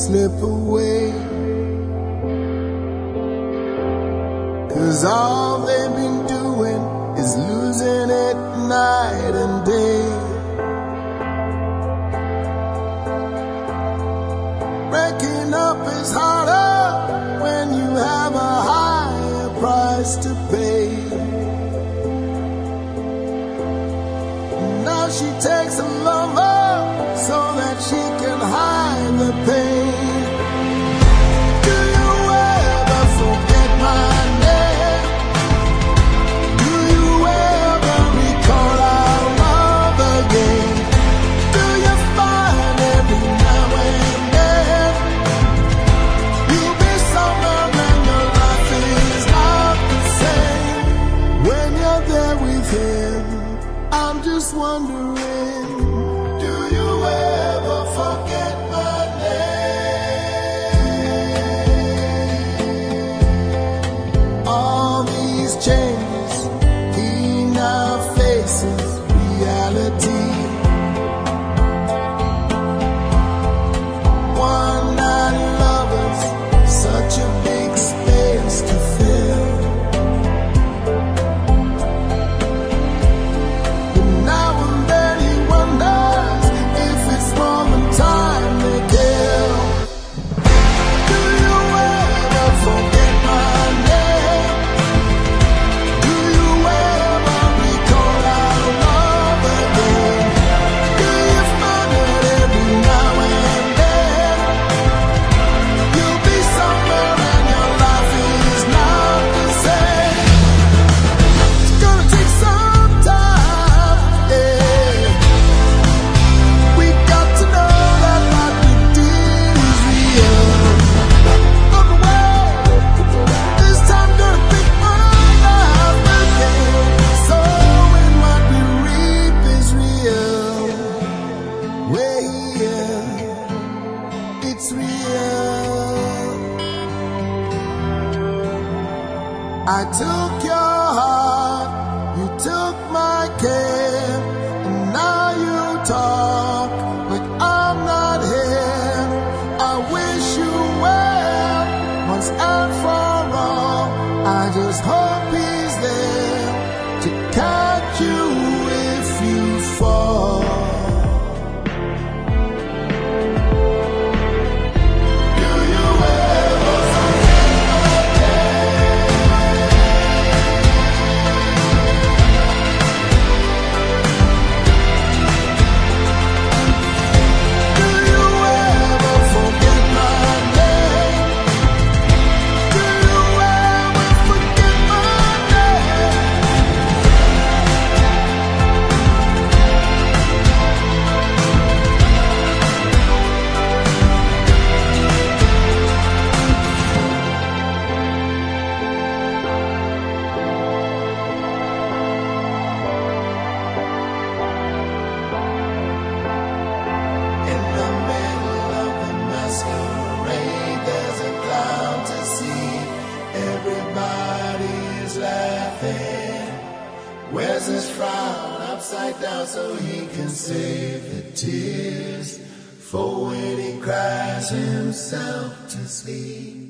slip away. 'Cause all they've been doing is losing it night and day. Breaking up is harder when you have a higher price to pay. Now she takes a lover so that she can hide the pain. Do you ever forget my name? Do you ever recall our love again? Do you find every now and then you'll be somewhere and your life is not the same? When you're there with him, I'm just wondering, do you ever forget my name? All these changes, he now faces reality. One-night lovers, such a big space to fill. Now and then he wonders if it's more than time they kill. Do you ever forget my name? Do you ever recall our love again? Do you find it every now and then you'll be somewhere and your life is not the same? It's gonna take some time, yeah. We got to know that what we did is real. Look away, this time gonna pick my life again. So when what we reap is real, we're here, it's real. I took your heart, you took my care, and now you talk like I'm not here. I wish you well, once and for all. I just hope he's there to catch you if you fall. Do you ever forget my name? Do you ever forget my name? Do you ever forget my name? In the middle of the masquerade, there's a clown to see. Everybody is laughing. Wears his frown upside down so he can save the tears for when he cries himself to sleep.